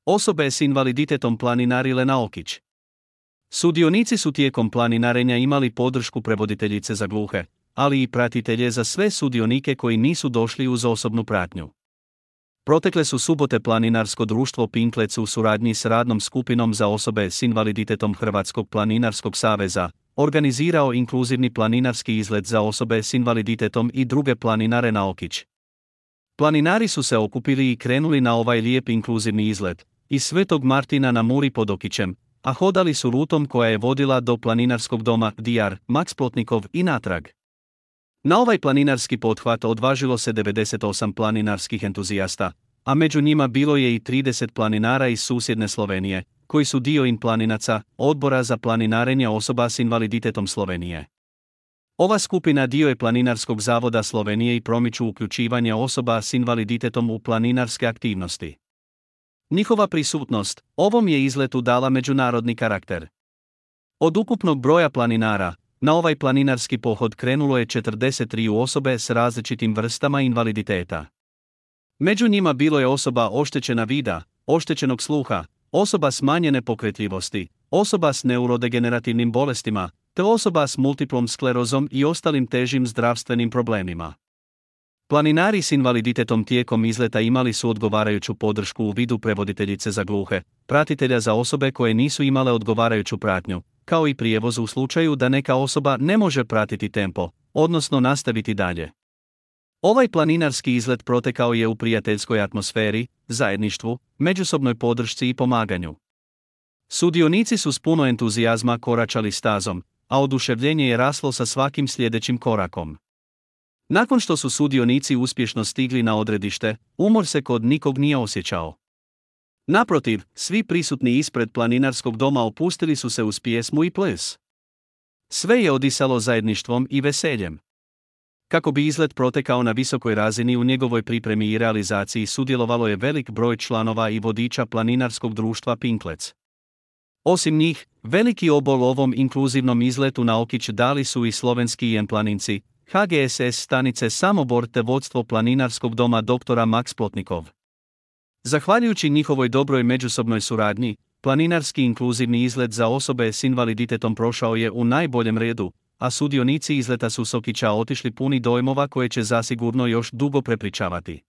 Osobe s invaliditetom planinarile na Okić. Sudionici su tijekom planinarenja imali podršku prevoditeljice za gluhe, ali i pratitelje za sve sudionike koji nisu došli uz osobnu pratnju. Protekle su subote Planinarsko društvo Pinklec u suradnji s radnom skupinom za osobe s invaliditetom Hrvatskog planinarskog saveza organizirao inkluzivni planinarski izlet za osobe s invaliditetom i druge planinare na Okić. Planinari su se okupili i krenuli na ovaj lijep inkluzivni izlet iz Svetog Martina na Muri pod Okićem, a hodali su rutom koja je vodila do planinarskog doma Dr. Maks Plotnikov i natrag. Na ovaj planinarski pothvat odvažilo se 98 planinarskih entuzijasta, a među njima bilo je i 30 planinara iz susjedne Slovenije, koji su dio Inplaninaca, odbora za planinarenje osoba s invaliditetom Slovenije. Ova skupina dio je Planinarskog zavoda Slovenije i promiču uključivanje osoba s invaliditetom u planinarske aktivnosti. Njihova prisutnost ovom je izletu dala međunarodni karakter. Od ukupnog broja planinara, na ovaj planinarski pohod krenulo je 43 osobe s različitim vrstama invaliditeta. Među njima bilo je osoba oštećena vida, oštećenog sluha, osoba smanjene pokretljivosti, osoba s neurodegenerativnim bolestima, te osoba s multiplom sklerozom i ostalim težim zdravstvenim problemima. Planinari s invaliditetom tijekom izleta imali su odgovarajuću podršku u vidu prevoditeljice za gluhe, pratitelja za osobe koje nisu imale odgovarajuću pratnju, kao i prijevoz u slučaju da neka osoba ne može pratiti tempo, odnosno nastaviti dalje. Ovaj planinarski izlet protekao je u prijateljskoj atmosferi, zajedništvu, međusobnoj podršci i pomaganju. Sudionici su s puno entuzijazma koračali stazom, a oduševljenje je raslo sa svakim sljedećim korakom. Nakon što su sudionici uspješno stigli na odredište, umor se kod nikog nije osjećao. Naprotiv, svi prisutni ispred planinarskog doma opustili su se uz pjesmu i ples. Sve je odisalo zajedništvom i veseljem. Kako bi izlet protekao na visokoj razini, u njegovoj pripremi i realizaciji sudjelovalo je velik broj članova i vodiča Planinarskog društva Pinklec. Osim njih, veliki obol ovom inkluzivnom izletu na Okić dali su i slovenski IM-planinci, HGSS stanice Samobor te vodstvo Planinarskog doma dr. Maks Plotnikov. Zahvaljujući njihovoj dobroj međusobnoj suradnji, planinarski inkluzivni izlet za osobe s invaliditetom prošao je u najboljem redu, a sudionici izleta su s Okića otišli puni dojmova koje će zasigurno još dugo prepričavati.